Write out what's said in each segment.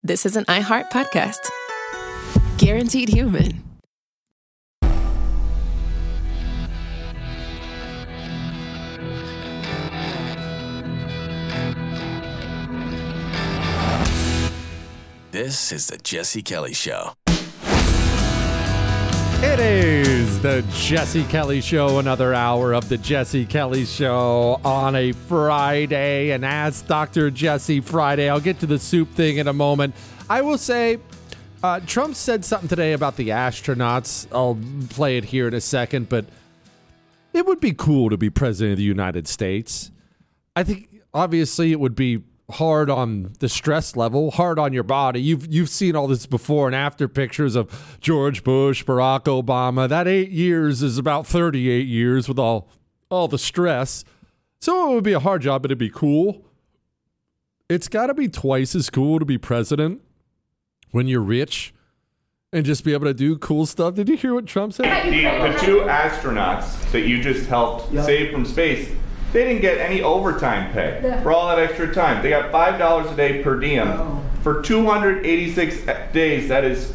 this is an iHeart podcast. Guaranteed Human. This is the Jesse Kelly Show. It is the Jesse Kelly Show, another hour of the Jesse Kelly Show on a Friday, and Ask Dr. Jesse Friday. I'll get to the soup thing in a moment. I will say, Trump said something today about the astronauts. I'll play it here in a second, but it would be cool to be president of the United States. I think, obviously, it would be hard on the stress level, hard on your body. You've seen all this before and after pictures of George Bush, Barack Obama. That 8 years is about 38 years with all the stress. So it would be a hard job, but it'd be cool. It's got to be twice as cool to be president when you're rich and just be able to do cool stuff. Did you hear what Trump said? The two astronauts that you just helped save from space, they didn't get any overtime pay for all that extra time. They got $5 a day per diem. For 286 days, that is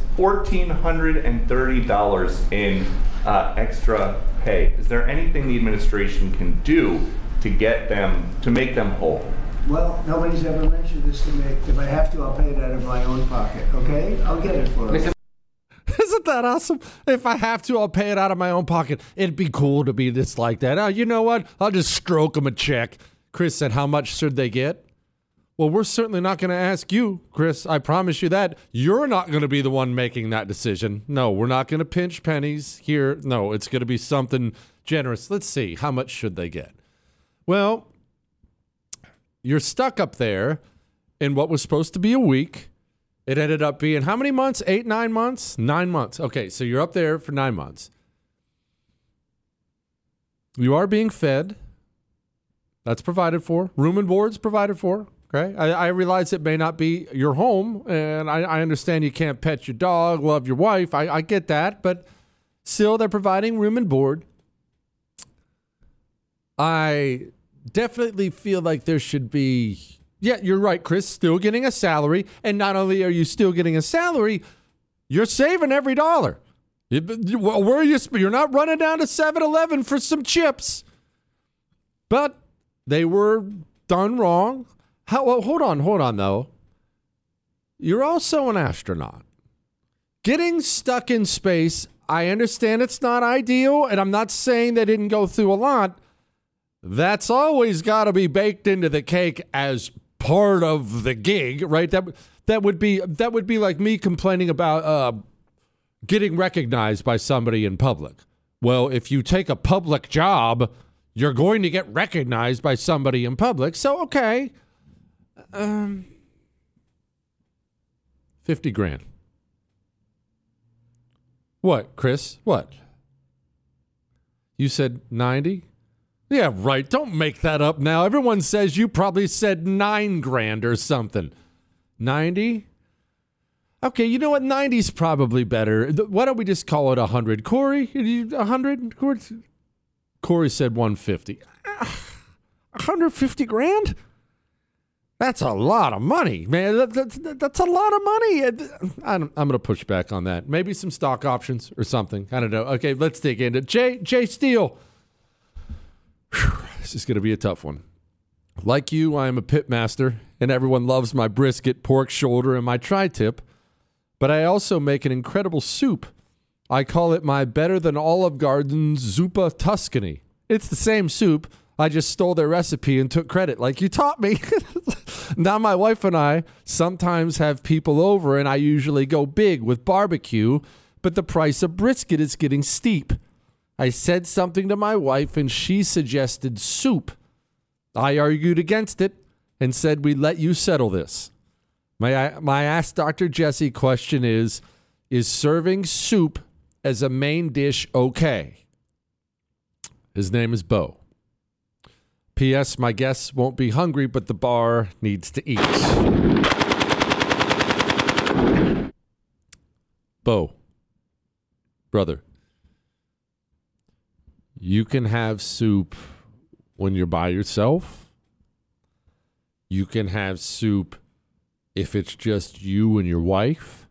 $1,430 in extra pay. Is there anything the administration can do to get them, to make them whole? Well, nobody's ever mentioned this to me. If I have to, I'll pay it out of my own pocket, okay? I'll get it for them. Isn't that awesome? If I have to, I'll pay it out of my own pocket. It'd be cool to be just like that. Oh, you know what? I'll just stroke them a check. Chris said, how much should they get? Well, we're certainly not going to ask you, Chris. I promise you that. You're not going to be the one making that decision. No, we're not going to pinch pennies here. No, it's going to be something generous. Let's see. How much should they get? Well, you're stuck up there in what was supposed to be a week. It ended up being how many months? 8, 9 months? 9 months. Okay, so you're up there for 9 months. You are being fed. That's provided for. Room and board's provided for. Okay, I realize it may not be your home, and I understand you can't pet your dog, love your wife. I get that, but still they're providing room and board. I definitely feel like there should be... Yeah, you're right, Chris. Still getting a salary. And not only are you still getting a salary, you're saving every dollar. Where are you? You're not running down to 7-Eleven for some chips. But they were done wrong. Well, hold on, though. You're also an astronaut. Getting stuck in space, I understand it's not ideal, and I'm not saying they didn't go through a lot. That's always got to be baked into the cake as part of the gig, right? That would be like me complaining about getting recognized by somebody in public. Well, if you take a public job, you're going to get recognized by somebody in public. So okay, $50,000. What, Chris? What? You said 90? Yeah, right. Don't make that up now. Everyone says you probably said $9,000 or something. 90? Okay, you know what? 90's probably better. Why don't we just call it 100? Corey, 100? Corey said 150. 150 grand? That's a lot of money, man. That's a lot of money. I'm going to push back on that. Maybe some stock options or something. I don't know. Okay, let's dig into it. Jay Steele. This is going to be a tough one. Like you, I am a pit master, and everyone loves my brisket, pork shoulder, and my tri-tip. But I also make an incredible soup. I call it my better than Olive Garden's Zuppa Tuscany. It's the same soup. I just stole their recipe and took credit like you taught me. Now my wife and I sometimes have people over, and I usually go big with barbecue, but the price of brisket is getting steep. I said something to my wife, and she suggested soup. I argued against it and said we'd let you settle this. My Ask Dr. Jesse question is serving soup as a main dish okay? His name is Bo. P.S. My guests won't be hungry, but the bar needs to eat. Bo, brother, you can have soup when you're by yourself. You can have soup if it's just you and your wife.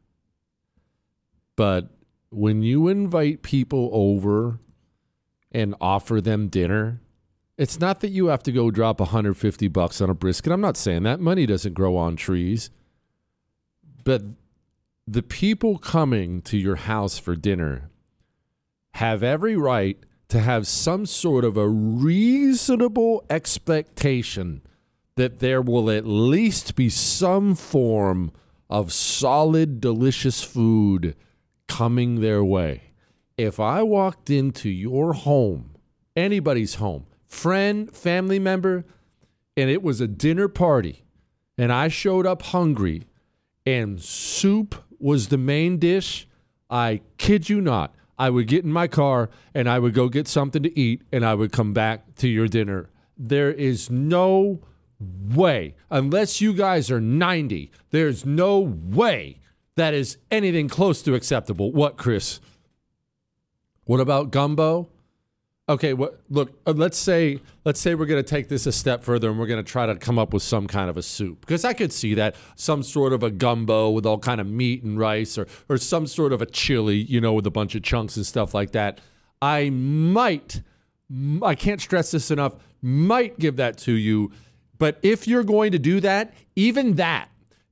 But when you invite people over and offer them dinner, it's not that you have to go drop $150 on a brisket. I'm not saying that. Money doesn't grow on trees. But the people coming to your house for dinner have every right to have some sort of a reasonable expectation that there will at least be some form of solid, delicious food coming their way. If I walked into your home, anybody's home, friend, family member, and it was a dinner party, and I showed up hungry, and soup was the main dish, I kid you not, I would get in my car, and I would go get something to eat, and I would come back to your dinner. There is no way, unless you guys are 90, there's no way that is anything close to acceptable. What, Chris? What about gumbo? Okay, look, let's say we're going to take this a step further and we're going to try to come up with some kind of a soup. Because I could see that, some sort of a gumbo with all kind of meat and rice, or some sort of a chili, with a bunch of chunks and stuff like that. I can't stress this enough, might give that to you. But if you're going to do that, even that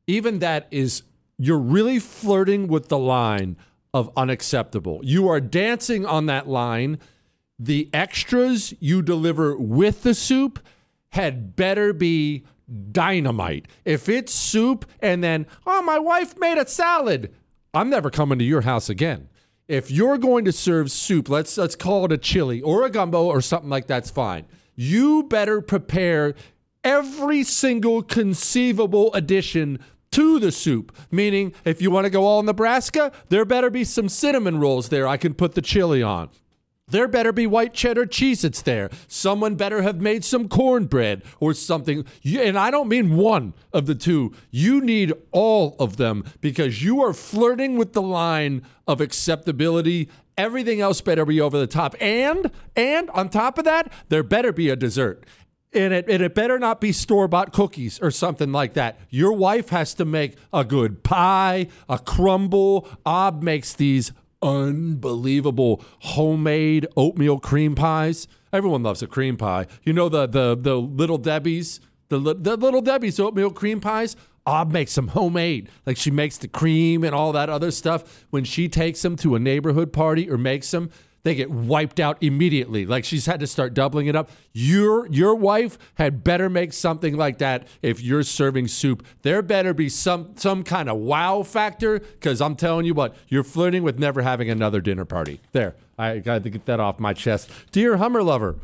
is, you're really flirting with the line of unacceptable. You are dancing on that line. The extras you deliver with the soup had better be dynamite. If it's soup and then, my wife made a salad, I'm never coming to your house again. If you're going to serve soup, let's call it a chili or a gumbo or something like that's fine. You better prepare every single conceivable addition to the soup. Meaning, if you want to go all Nebraska, there better be some cinnamon rolls there I can put the chili on. There better be white cheddar Cheez-Its there. Someone better have made some cornbread or something. And I don't mean one of the two. You need all of them, because you are flirting with the line of acceptability. Everything else better be over the top. And on top of that, there better be a dessert. And it better not be store-bought cookies or something like that. Your wife has to make a good pie, a crumble. Ob makes these unbelievable homemade oatmeal cream pies. Everyone loves a cream pie. The Little Debbie's, the Little Debbie's oatmeal cream pies. Ob makes them homemade. Like, she makes the cream and all that other stuff. When she takes them to a neighborhood party or makes them, they get wiped out immediately. Like, she's had to start doubling it up. Your wife had better make something like that if you're serving soup. There better be some kind of wow factor, because I'm telling you what, you're flirting with never having another dinner party. There, I got to get that off my chest. Dear Hummer Lover,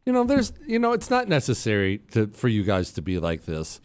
it's not necessary for you guys to be like this.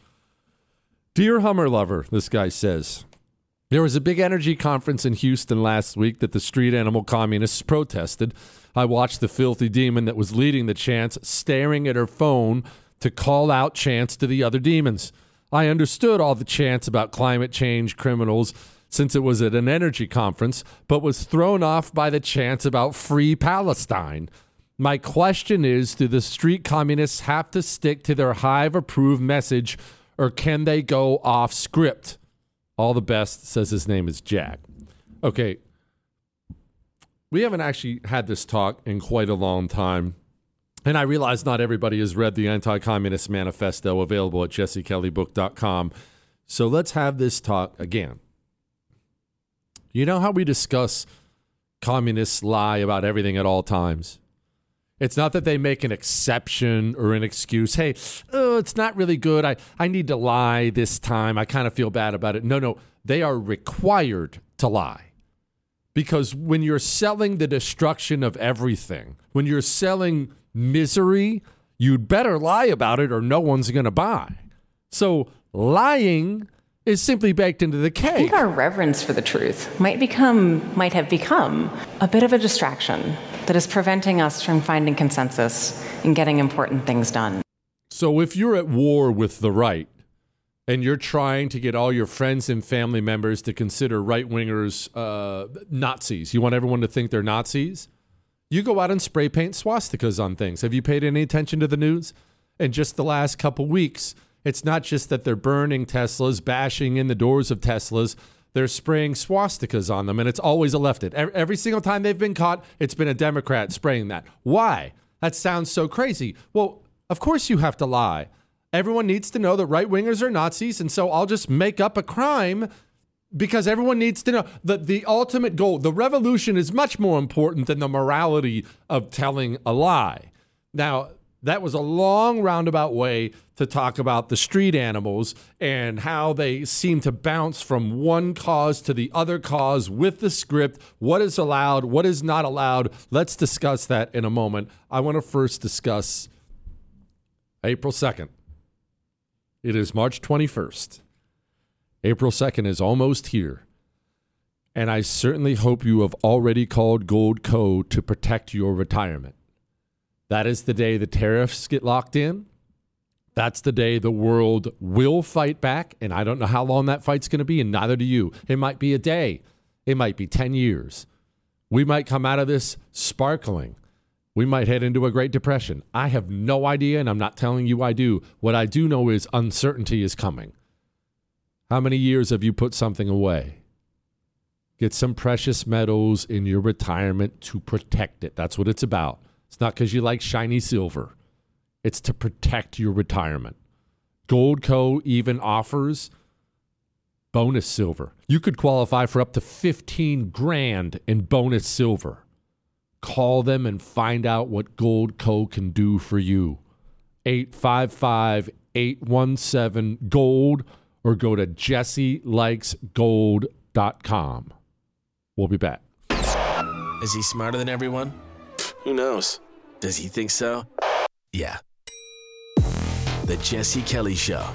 Dear Hummer Lover, this guy says, there was a big energy conference in Houston last week that the street animal communists protested. I watched the filthy demon that was leading the chants staring at her phone to call out chants to the other demons. I understood all the chants about climate change criminals since it was at an energy conference, but was thrown off by the chants about free Palestine. My question is, do the street communists have to stick to their Hive-approved message, or can they go off script? All the best, says his name is Jack. Okay, we haven't actually had this talk in quite a long time, and I realize not everybody has read the Anti-Communist Manifesto, available at jessekellybook.com. So let's have this talk again. You know how we discuss communists lie about everything at all times? It's not that they make an exception or an excuse. Hey, it's not really good. I need to lie this time. I kind of feel bad about it. No. They are required to lie. Because when you're selling the destruction of everything, when you're selling misery, you'd better lie about it or no one's going to buy. So lying is simply baked into the cake. I think our reverence for the truth might have become a bit of a distraction that is preventing us from finding consensus and getting important things done. So if you're at war with the right and you're trying to get all your friends and family members to consider right-wingers Nazis, you want everyone to think they're Nazis, you go out and spray paint swastikas on things. Have you paid any attention to the news? In just the last couple weeks, It's not just that they're burning Teslas, bashing in the doors of Teslas. They're spraying swastikas on them, and it's always a leftist. Every single time they've been caught, it's been a Democrat spraying that. Why? That sounds so crazy. Well, of course you have to lie. Everyone needs to know that right-wingers are Nazis, and so I'll just make up a crime because everyone needs to know that the ultimate goal, the revolution, is much more important than the morality of telling a lie. Now, that was a long roundabout way to talk about the street animals and how they seem to bounce from one cause to the other cause with the script. What is allowed? What is not allowed? Let's discuss that in a moment. I want to first discuss April 2nd. It is March 21st. April 2nd is almost here. And I certainly hope you have already called Gold Co. to protect your retirement. That is the day the tariffs get locked in. That's the day the world will fight back. And I don't know how long that fight's going to be, and neither do you. It might be a day. It might be 10 years. We might come out of this sparkling. We might head into a Great Depression. I have no idea, and I'm not telling you I do. What I do know is uncertainty is coming. How many years have you put something away? Get some precious metals in your retirement to protect it. That's what it's about. It's not because you like shiny silver. It's to protect your retirement. Gold Co. even offers bonus silver. You could qualify for up to $15,000 in bonus silver. Call them and find out what Gold Co. can do for you. 855-817-GOLD or go to jesselikesgold.com. We'll be back. Is he smarter than everyone? Who knows? Does he think so? Yeah. The Jesse Kelly Show.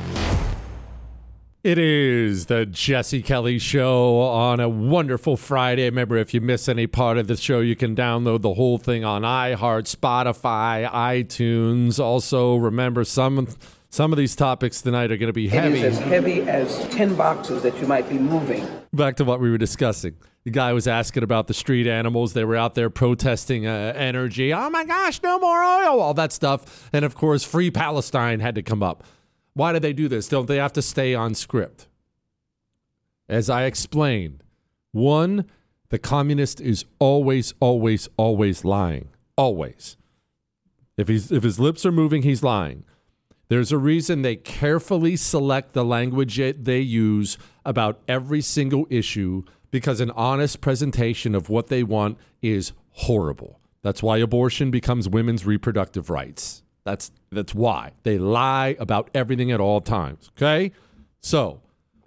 It is the Jesse Kelly Show on a wonderful Friday. Remember, if you miss any part of the show, you can download the whole thing on iHeart, Spotify, iTunes. Also, remember, some of these topics tonight are going to be heavy. It is as heavy as 10 boxes that you might be moving. Back to what we were discussing. The guy was asking about the street animals. They were out there protesting energy. Oh, my gosh, no more oil, all that stuff. And, of course, Free Palestine had to come up. Why do they do this? Don't they have to stay on script? As I explained, one, the communist is always, always, always lying. Always. If his lips are moving, he's lying. There's a reason they carefully select the language they use about every single issue, because an honest presentation of what they want is horrible. That's why abortion becomes women's reproductive rights. That's why. They lie about everything at all times, okay? So,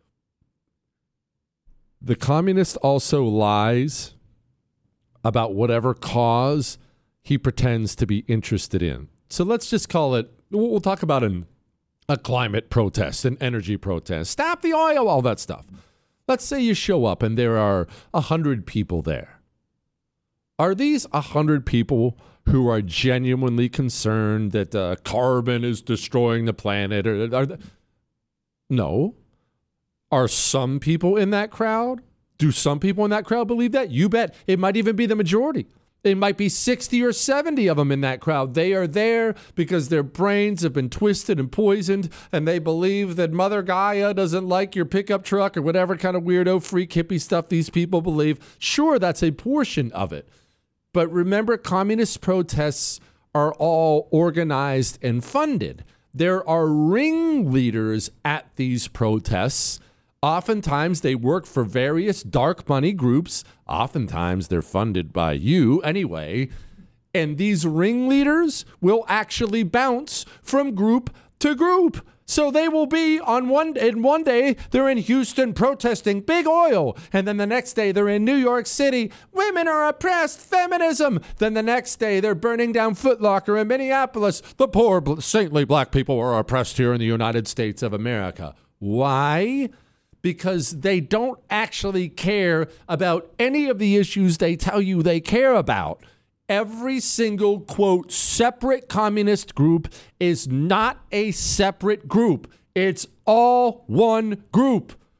the communist also lies about whatever cause he pretends to be interested in. So let's just call it, we'll talk about a climate protest, an energy protest. Stop the oil, all that stuff. Let's say you show up and there are 100 people there. Are these 100 people who are genuinely concerned that carbon is destroying the planet? No. Are some people in that crowd? Do some people in that crowd believe that? You bet. It might even be the majority. It might be 60 or 70 of them in that crowd. They are there because their brains have been twisted and poisoned, and they believe that Mother Gaia doesn't like your pickup truck or whatever kind of weirdo freak hippie stuff these people believe. Sure, that's a portion of it. But remember, communist protests are all organized and funded. There are ringleaders at these protests. Oftentimes, they work for various dark money groups. Oftentimes, they're funded by you anyway. And these ringleaders will actually bounce from group to group. So they will be in one day, they're in Houston protesting big oil. And then the next day, they're in New York City. Women are oppressed, feminism. Then the next day, they're burning down Foot Locker in Minneapolis. The poor, saintly black people are oppressed here in the United States of America. Why? Because they don't actually care about any of the issues they tell you they care about. Every single, quote, separate communist group is not a separate group. It's all one group.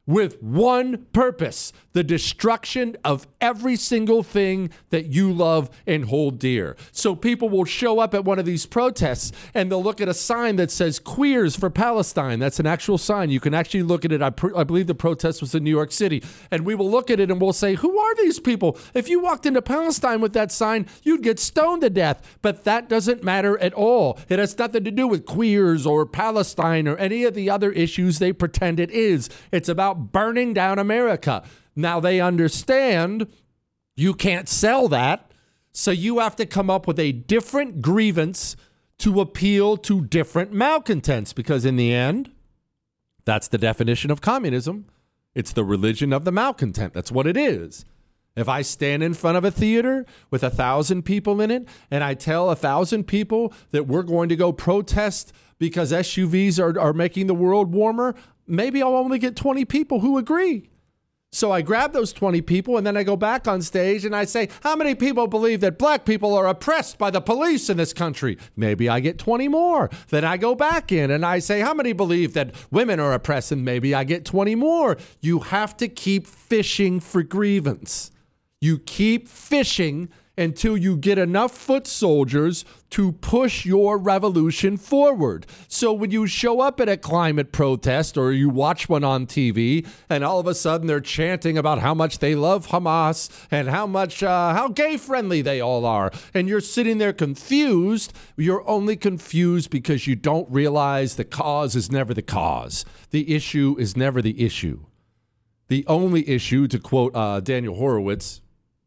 with one purpose: the destruction of every single thing that you love and hold dear. So people will show up at one of these protests and they'll look at a sign that says Queers for Palestine. That's an actual sign. You can actually look at it. I believe the protest was in New York City. And we will look at it and we'll say, who are these people? If you walked into Palestine with that sign, you'd get stoned to death. But that doesn't matter at all. It has nothing to do with queers or Palestine or any of the other issues they pretend it is. It's about burning down America. Now they understand you can't sell that, so you have to come up with a different grievance to appeal to different malcontents, because in the end, that's the definition of communism. It's the religion of the malcontent. That's what it is. If I stand in front of a theater with 1,000 people in it and I tell 1,000 people that we're going to go protest because SUVs are making the world warmer, maybe I'll only get 20 people who agree. So I grab those 20 people and then I go back on stage and I say, how many people believe that black people are oppressed by the police in this country? Maybe I get 20 more. Then I go back in and I say, how many believe that women are oppressed? And maybe I get 20 more. You have to keep fishing for grievance. You keep fishing until you get enough foot soldiers to push your revolution forward. So when you show up at a climate protest or you watch one on TV and all of a sudden they're chanting about how much they love Hamas and how gay friendly they all are, and you're sitting there confused, you're only confused because you don't realize the cause is never the cause. The issue is never the issue. The only issue, to quote Daniel Horowitz,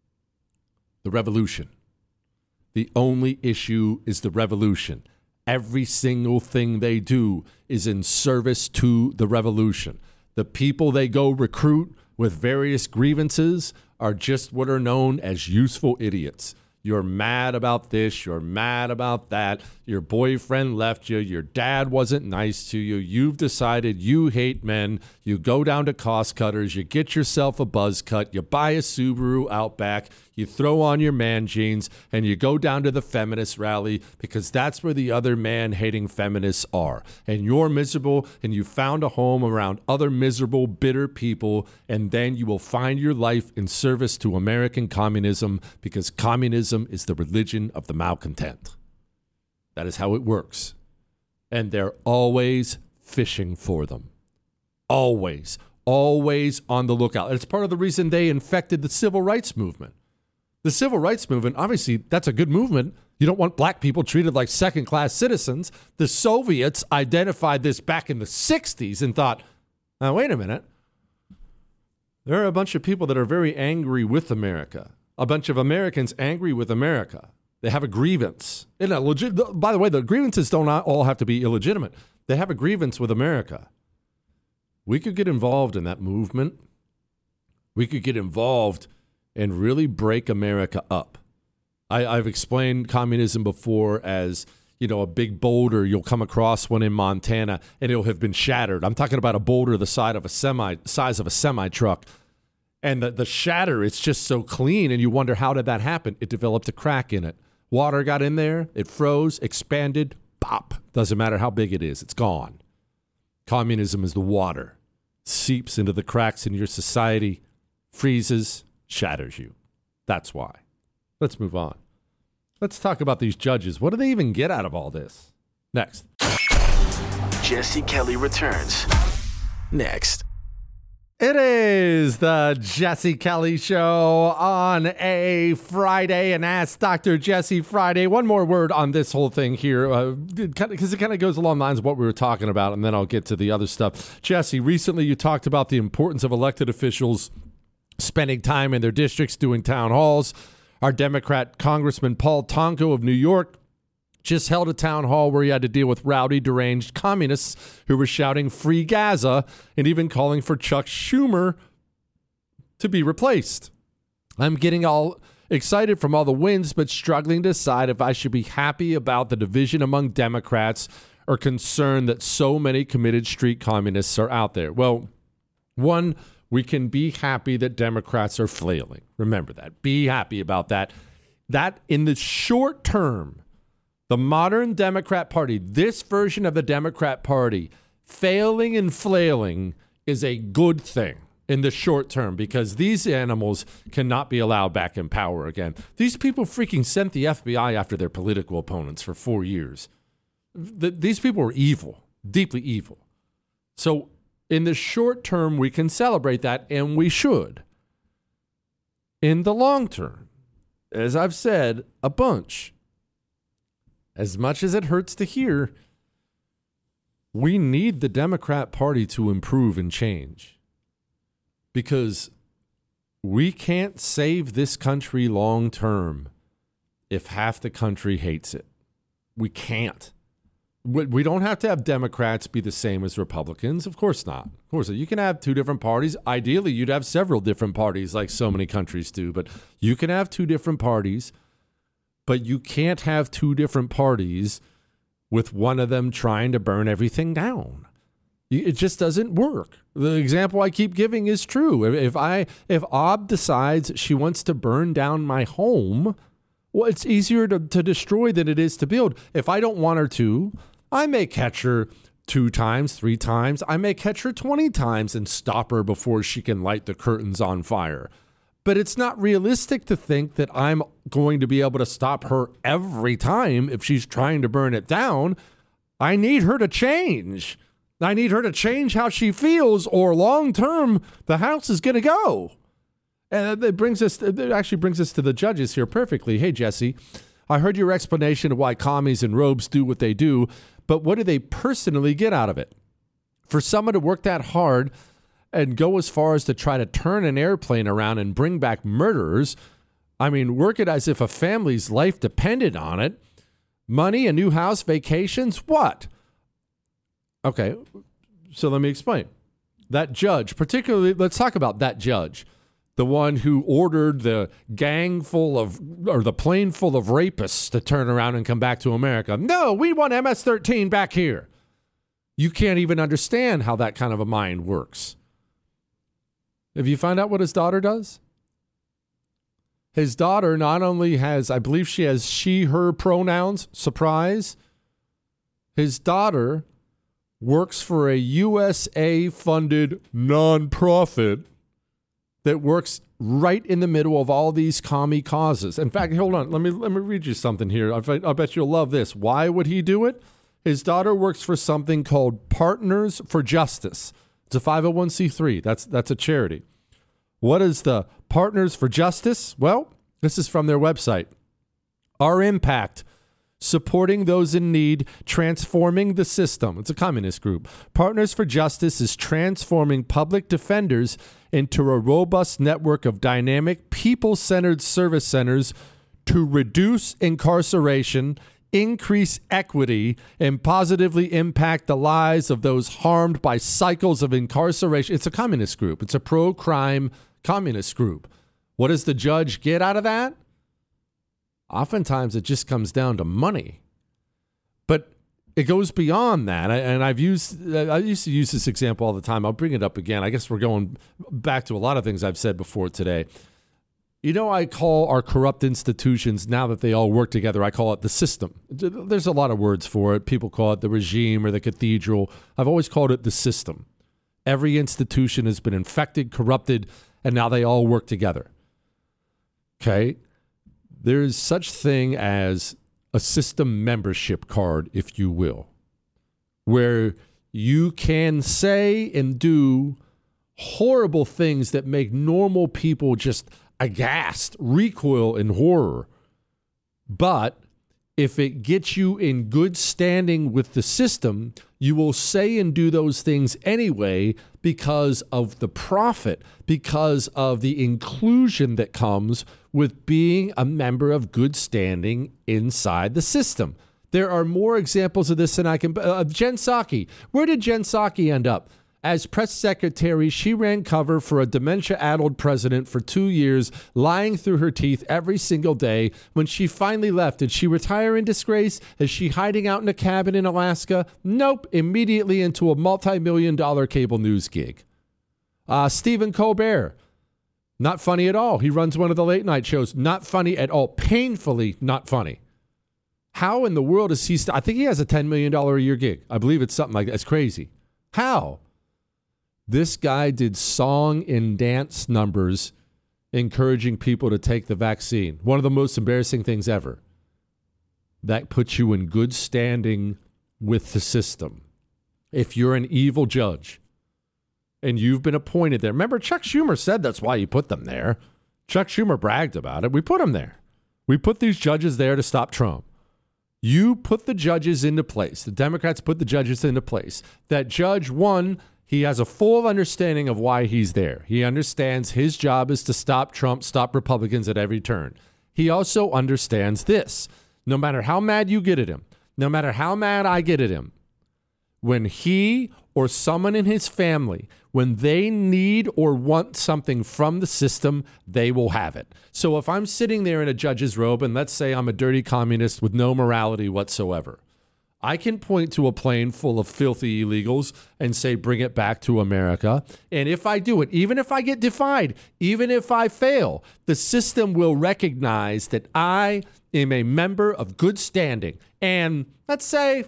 the revolution. The only issue is the revolution. Every single thing they do is in service to the revolution. The people they go recruit with various grievances are just what are known as useful idiots. You're mad about this, you're mad about that, your boyfriend left you, your dad wasn't nice to you, you've decided you hate men, you go down to Cost Cutters, you get yourself a buzz cut, you buy a Subaru Outback, you throw on your man jeans, and you go down to the feminist rally because that's where the other man-hating feminists are. And you're miserable, and you found a home around other miserable, bitter people, and then you will find your life in service to American communism because communism is the religion of the malcontent. That is how it works. And they're always fishing for them. Always on the lookout. It's part of the reason they infected the civil rights movement. The civil rights movement, obviously, that's a good movement. You don't want black people treated like second-class citizens. The Soviets identified this back in the 60s and thought, now, wait a minute. There are a bunch of people that are very angry with America. A bunch of Americans angry with America. They have a grievance. By the way, the grievances don't all have to be illegitimate. They have a grievance with America. We could get involved in that movement. We could get involved and really break America up. I've explained communism before as, a big boulder. You'll come across one in Montana and it'll have been shattered. I'm talking about a boulder the size of a semi truck. And the shatter, it's just so clean, and you wonder, how did that happen? It developed a crack in it. Water got in there, it froze, expanded, pop. Doesn't matter how big it is, it's gone. Communism is the water. Seeps into the cracks in your society, freezes, shatters you. That's why. Let's move on. Let's talk about these judges. What do they even get out of all this? Next. Jesse Kelly returns. Next. It is the Jesse Kelly Show on a Friday, and Ask Dr. Jesse Friday. One more word on this whole thing here, because it kind of goes along the lines of what we were talking about, and then I'll get to the other stuff. Jesse, recently you talked about the importance of elected officials spending time in their districts doing town halls. Our Democrat Congressman Paul Tonko of New York just held a town hall where he had to deal with rowdy, deranged communists who were shouting "Free Gaza" and even calling for Chuck Schumer to be replaced. I'm getting all excited from all the wins, but struggling to decide if I should be happy about the division among Democrats or concerned that so many committed street communists are out there. Well, one, we can be happy that Democrats are flailing. Remember that. Be happy about that. That in the short term, the modern Democrat Party, this version of the Democrat Party, failing and flailing is a good thing in the short term because these animals cannot be allowed back in power again. These people freaking sent the FBI after their political opponents for 4 years. These people are evil, deeply evil. So in the short term, we can celebrate that, and we should. In the long term, as I've said a bunch, as much as it hurts to hear, we need the Democrat Party to improve and change. Because we can't save this country long term if half the country hates it. We can't. We don't have to have Democrats be the same as Republicans. Of course not. Of course, you can have two different parties. Ideally, you'd have several different parties like so many countries do. But you can have two different parties. But you can't have two different parties with one of them trying to burn everything down. It just doesn't work. The example I keep giving is true. If Ob decides she wants to burn down my home, well, it's easier to destroy than it is to build. If I don't want her to, I may catch her 2 times, 3 times. I may catch her 20 times and stop her before she can light the curtains on fire. But it's not realistic to think that I'm going to be able to stop her every time if she's trying to burn it down. I need her to change. I need her to change how she feels, or long term, the house is going to go. And it actually brings us to the judges here perfectly. Hey, Jesse, I heard your explanation of why commies in robes do what they do, but what do they personally get out of it? For someone to work that hard and go as far as to try to turn an airplane around and bring back murderers, I mean, work it as if a family's life depended on it. Money, a new house, vacations, what? Okay, so let me explain. That judge, particularly, let's talk about that judge, the one who ordered the plane full of rapists to turn around and come back to America. No, we want MS-13 back here. You can't even understand how that kind of a mind works. Have you found out what his daughter does? His daughter not only has, I believe she has she, her pronouns, surprise. His daughter works for a USA-funded nonprofit that works right in the middle of all these commie causes. In fact, hold on. Let me read you something here. I bet you'll love this. Why would he do it? His daughter works for something called Partners for Justice. It's a 501c3. That's a charity. What is the Partners for Justice? Well, this is from their website. Our impact: supporting those in need, transforming the system. It's a communist group. Partners for Justice is transforming public defenders into a robust network of dynamic, people-centered service centers to reduce incarceration, increase equity, and positively impact the lives of those harmed by cycles of incarceration. It's a communist group. It's a pro-crime communist group. What does the judge get out of that? Oftentimes it just comes down to money. But it goes beyond that. And I used to use this example all the time. I'll bring it up again. I guess we're going back to a lot of things I've said before today. You know, I call our corrupt institutions, now that they all work together, I call it the system. There's a lot of words for it. People call it the regime or the cathedral. I've always called it the system. Every institution has been infected, corrupted, and now they all work together. Okay? There's such thing as a system membership card, if you will, where you can say and do horrible things that make normal people just aghast, recoil in horror. But if it gets you in good standing with the system, you will say and do those things anyway because of the profit, because of the inclusion that comes with being a member of good standing inside the system. There are more examples of this than I can. Jen Psaki. Where did Jen Psaki end up? As press secretary, she ran cover for a dementia-addled president for 2 years, lying through her teeth every single day. When she finally left, did she retire in disgrace? Is she hiding out in a cabin in Alaska? Nope. Immediately into a multi-million-dollar cable news gig. Stephen Colbert. Not funny at all. He runs one of the late-night shows. Not funny at all. Painfully not funny. How in the world is he... I think he has a $10 million a year gig. I believe it's something like that. It's crazy. How? This guy did song and dance numbers encouraging people to take the vaccine. One of the most embarrassing things ever. That puts you in good standing with the system. If you're an evil judge and you've been appointed there. Remember, Chuck Schumer said that's why you put them there. Chuck Schumer bragged about it. We put them there. We put these judges there to stop Trump. You put the judges into place. The Democrats put the judges into place. That judge, one, he has a full understanding of why he's there. He understands his job is to stop Trump, stop Republicans at every turn. He also understands this. No matter how mad you get at him, no matter how mad I get at him, when he or someone in his family, when they need or want something from the system, they will have it. So if I'm sitting there in a judge's robe, and let's say I'm a dirty communist with no morality whatsoever, I can point to a plane full of filthy illegals and say, bring it back to America. And if I do it, even if I get defied, even if I fail, the system will recognize that I am a member of good standing. And let's say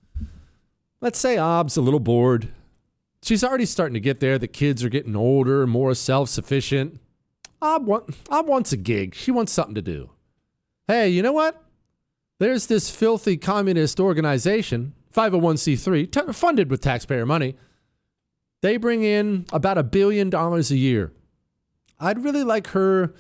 Ob's a little bored. She's already starting to get there. The kids are getting older, more self-sufficient. Ob wants a gig. She wants something to do. Hey, you know what? There's this filthy communist organization, 501c3, funded with taxpayer money. They bring in about $1 billion a year. I'd like her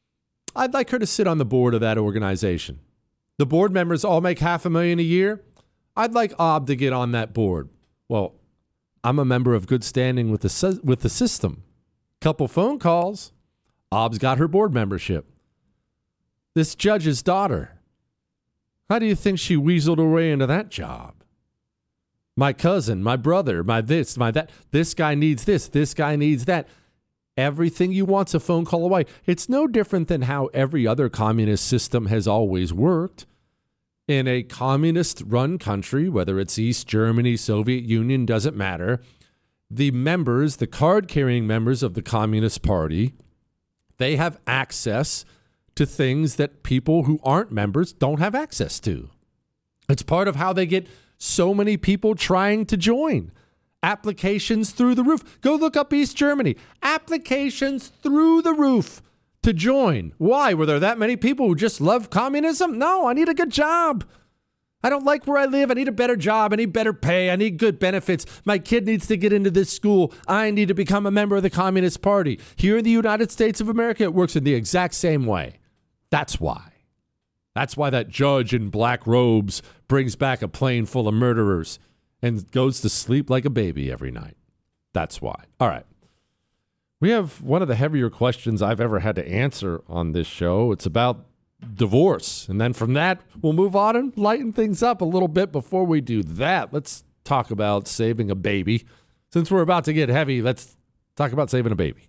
to sit on the board of that organization. The board members all make $500,000 a year. I'd like Ob to get on that board. Well, I'm a member of good standing with the system. Couple phone calls. Ob's got her board membership. This judge's daughter. How do you think she weaseled her way into that job? My cousin, my brother, my this, my that. This guy needs this guy needs that. Everything you want's a phone call away. It's no different than how every other communist system has always worked. In a communist-run country, whether it's East Germany, Soviet Union, doesn't matter, the members, the card-carrying members of the Communist Party, they have access to things that people who aren't members don't have access to. It's part of how they get so many people trying to join. Applications through the roof. Go look up East Germany. Applications through the roof to join. Why? Were there that many people who just love communism? No, I need a good job. I don't like where I live. I need a better job. I need better pay. I need good benefits. My kid needs to get into this school. I need to become a member of the Communist Party. Here in the United States of America, it works in the exact same way. That's why. That's why that judge in black robes brings back a plane full of murderers and goes to sleep like a baby every night. That's why. All right. We have one of the heavier questions I've ever had to answer on this show. It's about divorce. And then from that, we'll move on and lighten things up a little bit. Before we do that, let's talk about saving a baby. Since we're about to get heavy, let's talk about saving a baby.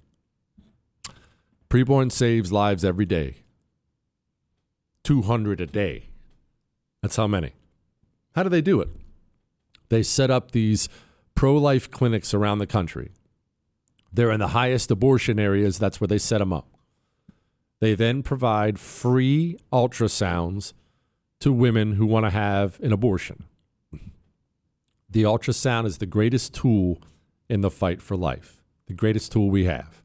Preborn saves lives every day. 200 a day. That's how many. How do they do it? They set up these pro-life clinics around the country. They're in the highest abortion areas. That's where they set them up. They then provide free ultrasounds to women who want to have an abortion. The ultrasound is the greatest tool in the fight for life, the greatest tool we have.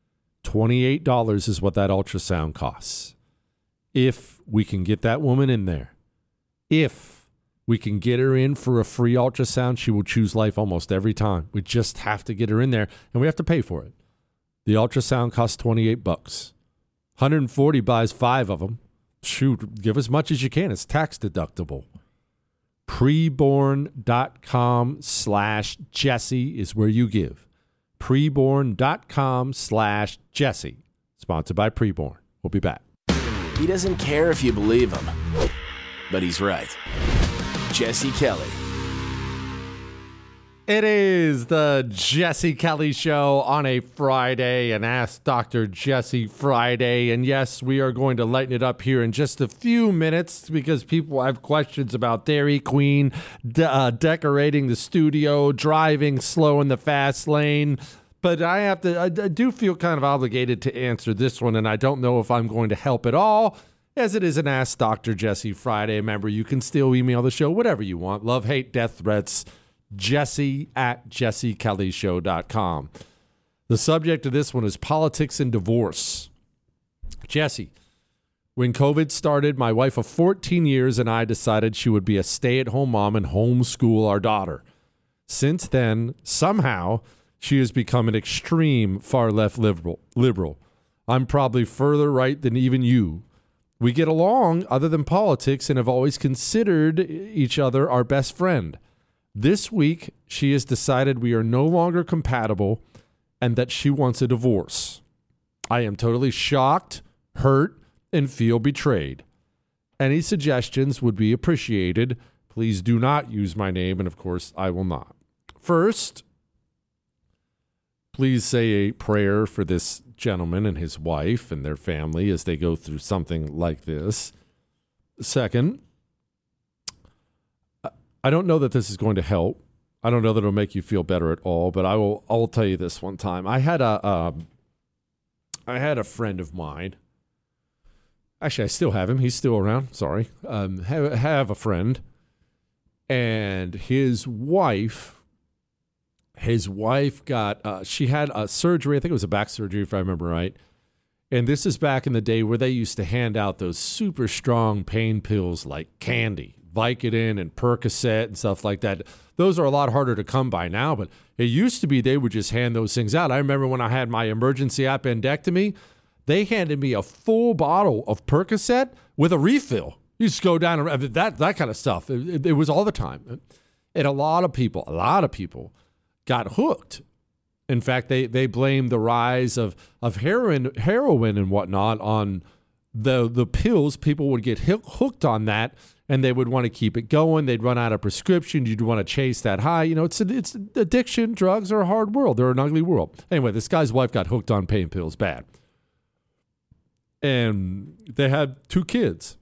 $28 is what that ultrasound costs. If we can get that woman in there, if we can get her in for a free ultrasound, she will choose life almost every time. We just have to get her in there, and we have to pay for it. The ultrasound costs $28. 140 buys 5 of them. Shoot, give as much as you can. It's tax deductible. Preborn.com/Jesse is where you give. Preborn.com/Jesse. Sponsored by Preborn. We'll be back. He doesn't care if you believe him, but he's right. Jesse Kelly. It is the Jesse Kelly Show on a Friday, and Ask Dr. Jesse Friday. And yes, we are going to lighten it up here in just a few minutes because people have questions about Dairy Queen, decorating the studio, driving slow in the fast lane. But I do feel kind of obligated to answer this one, and I don't know if I'm going to help at all, as it is an Ask Dr. Jesse Friday. Remember, you can still email the show whatever you want. Love, hate, death threats. Jesse@jessekellyshow.com. The subject of this one is politics and divorce. Jesse, when COVID started, my wife of 14 years and I decided she would be a stay-at-home mom and homeschool our daughter. Since then, somehow, she has become an extreme far-left liberal. I'm probably further right than even you. We get along other than politics and have always considered each other our best friend. This week, she has decided we are no longer compatible and that she wants a divorce. I am totally shocked, hurt, and feel betrayed. Any suggestions would be appreciated. Please do not use my name, and of course, I will not. First, please say a prayer for this gentleman and his wife and their family as they go through something like this. Second, I don't know that this is going to help. I don't know that it'll make you feel better at all, but I'll tell you this one time. I had a friend of mine. Actually, I still have him. He's still around. Sorry. Have a friend. And his wife got, she had a surgery. I think it was a back surgery, if I remember right. And this is back in the day where they used to hand out those super strong pain pills like candy, Vicodin and Percocet and stuff like that. Those are a lot harder to come by now, but it used to be they would just hand those things out. I remember when I had my emergency appendectomy, they handed me a full bottle of Percocet with a refill. You just go down and that kind of stuff. It was all the time. And a lot of people got hooked. In fact, they blamed the rise of heroin and whatnot on the pills. People would get hooked on that, and they would want to keep it going. They'd run out of prescription. You'd want to chase that high. You know, it's addiction. Drugs are a hard world. They're an ugly world. Anyway, this guy's wife got hooked on pain pills bad. And they had 2 kids.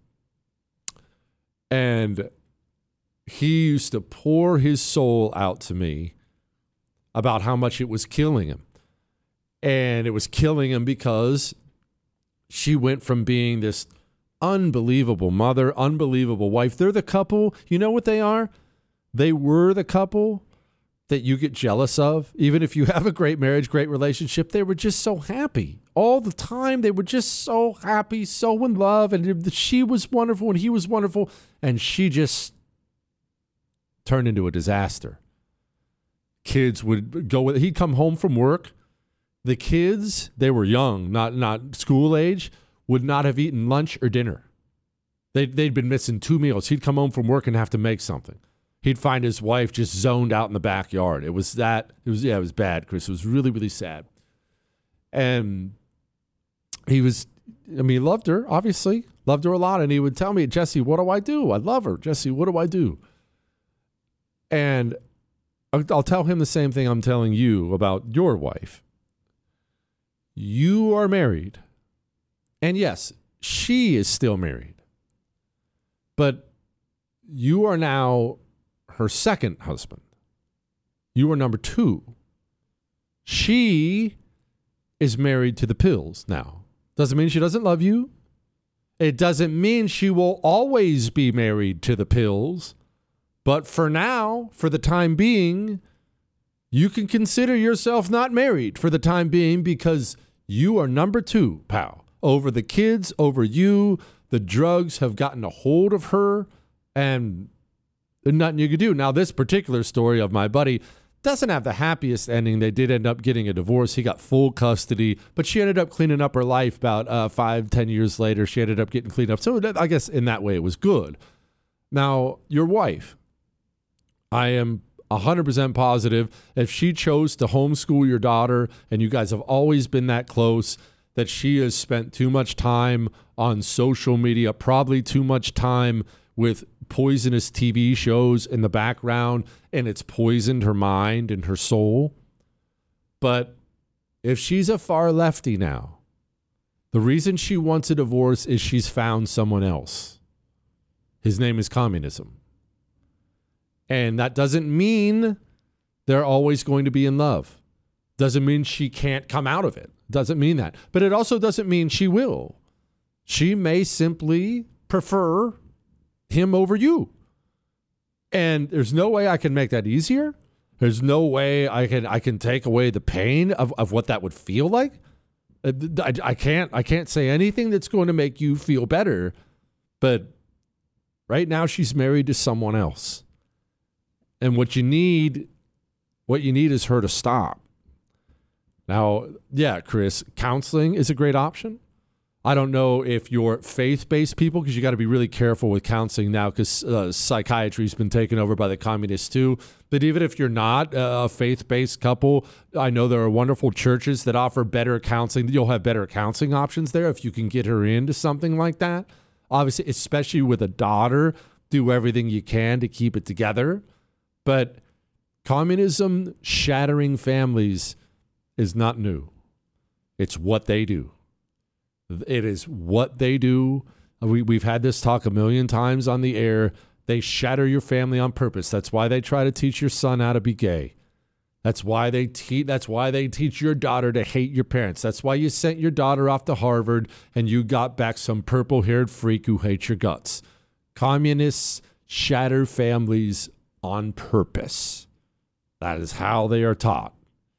And he used to pour his soul out to me about how much it was killing him. And it was killing him because she went from being this unbelievable mother, unbelievable wife. They're the couple. You know what they are? They were the couple that you get jealous of. Even if you have a great marriage, great relationship, they were just so happy. All the time, they were just so happy, so in love. And she was wonderful and he was wonderful. And she just turned into a disaster. Kids would go with, he'd come home from work. The kids, they were young, not school age, would not have eaten lunch or dinner. They'd been missing 2 meals. He'd come home from work and have to make something. He'd find his wife just zoned out in the backyard. It was bad, Chris. It was really, really sad. And he loved her, obviously, loved her a lot. And he would tell me, Jesse, what do I do? I love her. Jesse, what do I do? And I'll tell him the same thing I'm telling you about your wife. You are married. And yes, she is still married. But you are now her second husband. You are number 2. She is married to the pills now. Doesn't mean she doesn't love you. It doesn't mean she will always be married to the pills. But for now, for the time being, you can consider yourself not married for the time being because you are number 2, pal. Over the kids, over you, the drugs have gotten a hold of her, and nothing you can do. Now, this particular story of my buddy doesn't have the happiest ending. They did end up getting a divorce. He got full custody, but she ended up cleaning up her life about 5-10 years later. She ended up getting cleaned up. So I guess in that way it was good. Now, your wife, I am 100% positive if she chose to homeschool your daughter and you guys have always been that close, that she has spent too much time on social media, probably too much time with poisonous TV shows in the background, and it's poisoned her mind and her soul. But if she's a far lefty now, the reason she wants a divorce is she's found someone else. His name is communism. And that doesn't mean they're always going to be in love. Doesn't mean she can't come out of it. Doesn't mean that. But it also doesn't mean she will. She may simply prefer him over you. And there's no way I can make that easier. There's no way I can take away the pain of what that would feel like. I can't say anything that's going to make you feel better. But right now she's married to someone else. And what you need is her to stop. Now, yeah, Chris, counseling is a great option. I don't know if you're faith-based people, because you got to be really careful with counseling now, because psychiatry's been taken over by the communists too. But even if you're not a faith-based couple, I know there are wonderful churches that offer better counseling. You'll have better counseling options there if you can get her into something like that. Obviously, especially with a daughter, do everything you can to keep it together. But communism shattering families is not new. It's what they do. It is what they do. We've had this talk a million times on the air. They shatter your family on purpose. That's why they try to teach your son how to be gay. That's why they teach your daughter to hate your parents. That's why you sent your daughter off to Harvard and you got back some purple-haired freak who hates your guts. Communists shatter families on purpose. That is how they are taught.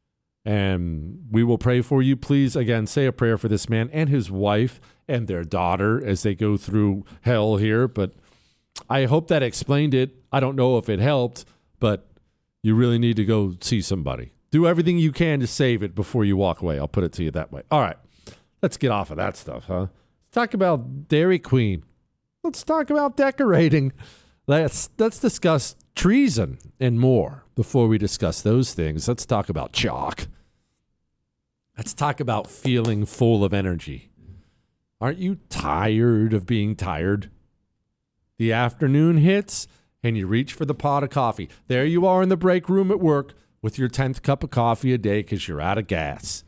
And we will pray for you. Please, again, say a prayer for this man and his wife and their daughter as they go through hell here. But I hope that explained it. I don't know if it helped, but you really need to go see somebody. Do everything you can to save it before you walk away. I'll put it to you that way. All right, let's get off of that stuff, huh? Let's talk about Dairy Queen. Let's talk about decorating. Let's discuss treason and more. Before we discuss those things, let's talk about chalk. Let's talk about feeling full of energy. Aren't you tired of being tired? The afternoon hits and you reach for the pot of coffee. There you are in the break room at work with your 10th cup of coffee a day because you're out of gas.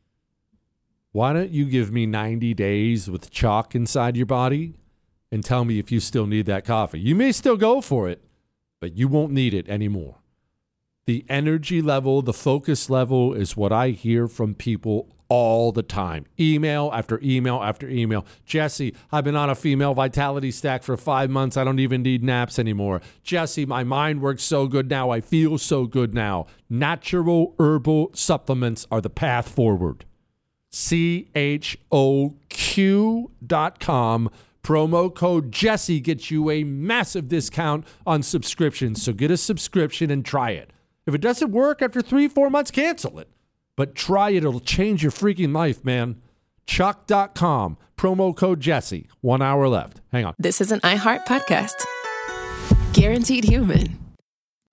Why don't you give me 90 days with chalk inside your body and tell me if you still need that coffee? You may still go for it, but you won't need it anymore. The energy level, the focus level is what I hear from people all the time. Email after email after email. Jesse, I've been on a female vitality stack for 5 months. I don't even need naps anymore. Jesse, my mind works so good now. I feel so good now. Natural herbal supplements are the path forward. CHOQ.com. Promo code Jesse gets you a massive discount on subscriptions. So get a subscription and try it. If it doesn't work after 3-4 months, cancel it. But try it. It'll change your freaking life, man. Chalk.com. Promo code Jesse. 1 hour left. Hang on. This is an iHeart podcast. Guaranteed Human.